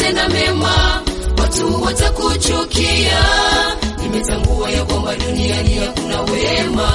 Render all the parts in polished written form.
ukitenda mema watu watakuchukia. Nimetambua ya kwamba duniani hakuna wema.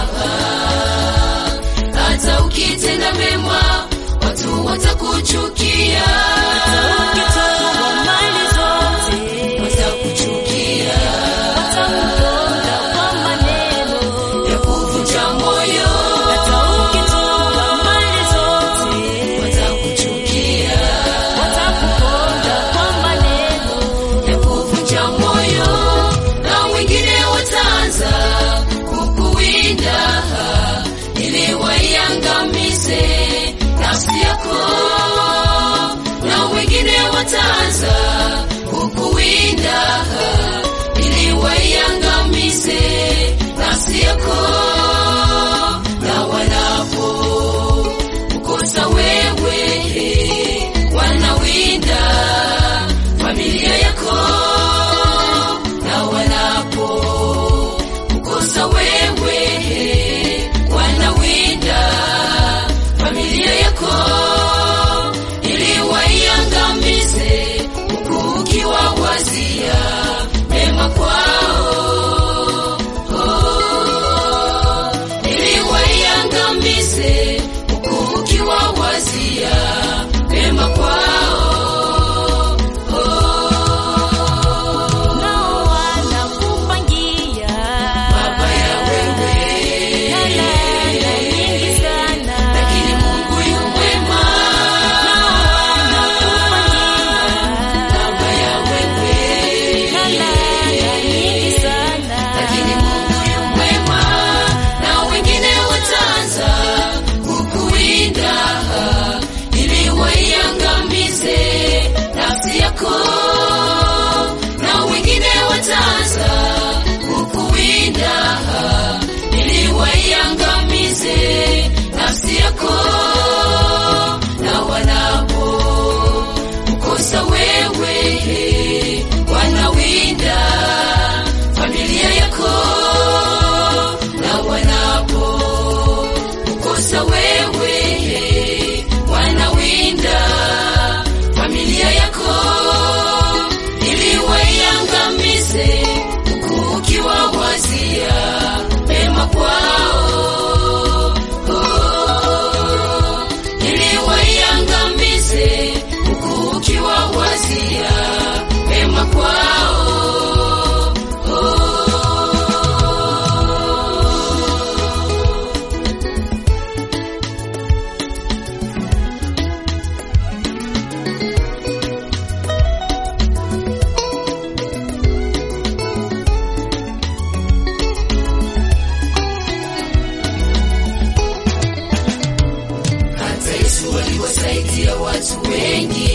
Hata ukitenda mema watu watakuchukia. Ukitoa mali zote Watakuchukia. watakuponda kwa maneno Ya kuvunja moyo. hata ukitoa mali zote Watakuchukia. watakuponda kwa maneno Ya kuvunja moyo. Na wengine wataanza kukuwinda ili waiangamize nafsi yako. Na wengine wataanza kukuwinda ili waiangamize nafsi yako. Na wanapo kukosa wewe wanawinda familia yako. Na wanapo kukosa wewe wanawinda familia yako ili waiangamize, huku ukiwawazia mema kwao. Ili waiangamize, huku ukiwawazia mema kwao. nao wanakupangia Mabaya wewe, na laana nyingi sana lakini Mungu yu mwema. Mabaya wewe, na laana nyingi sana lakini Mungu yu mwema. Na wengine wataanza kukuwinda ili waiangamize nafsi yako. Na wengine wataanza kukuwinda ili waiangamize nafsi yako. Na wanapo kukosa wewe wanawinda familia yako. Na wanapo kukosa wewe wanawinda familia yako ili waiangamize, huku ukiwawazia mema kwao. Ili waiangamize, huku ukiwawazia mema kwao. Hata Yesu aliwasaidia watu wengi,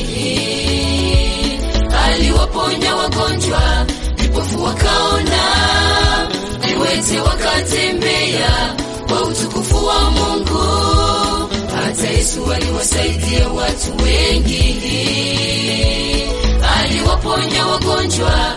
aliwaponya wagonjwa, vipofu wakaona, viwete wakatembea kwa utukufu wa Mungu. Hata Yesu aliwasaidia watu wengi, aliwaponya wagonjwa,